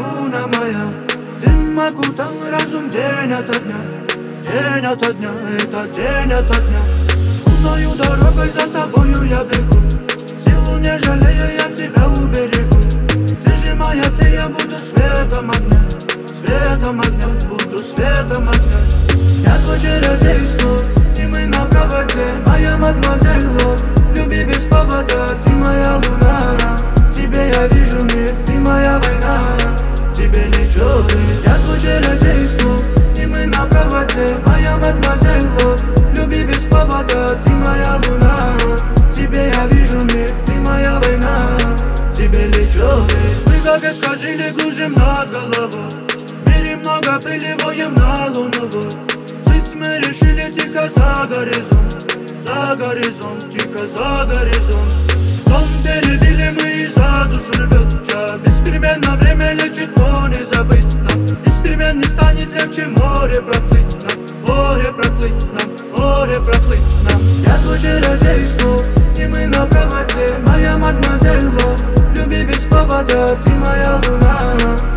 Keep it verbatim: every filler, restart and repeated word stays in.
луна моя. Дым окутал разум день ото дня, день ото дня, это день ото дня. Луною дорогой за тобою я бегу, силу не жалея я тебя уберегу. Ты же моя фея, буду светом огня, светом огня, буду светом огня. Я твой чародей снов, и мы на проводе, моя мадемуазель Лов. Люби без повода, ты моя луна. В тебе я вижу мир, ты моя война. Тебе лечу ты. Я твой чародей снов, и мы на проводе, моя мадемуазель Лов. Люби без повода, ты моя луна. В тебе я вижу мир, ты моя война. Тебе лечу ты. Мы как эскадрильи кружим над головой, в мире много пыли, воем на луну. Плыть мы решили тихо за горизонт, за горизонт, тихо за горизонт. Сон перебили мы и за душу рвет ча. Беспременно время лечит, но не забыть нам. Беспременно станет легче море проплыть нам, море проплыть нам, море проплыть нам. Я твой чародей снов, и мы на проводе, моя мадемуазель Лов. Люби без повода, ты моя луна.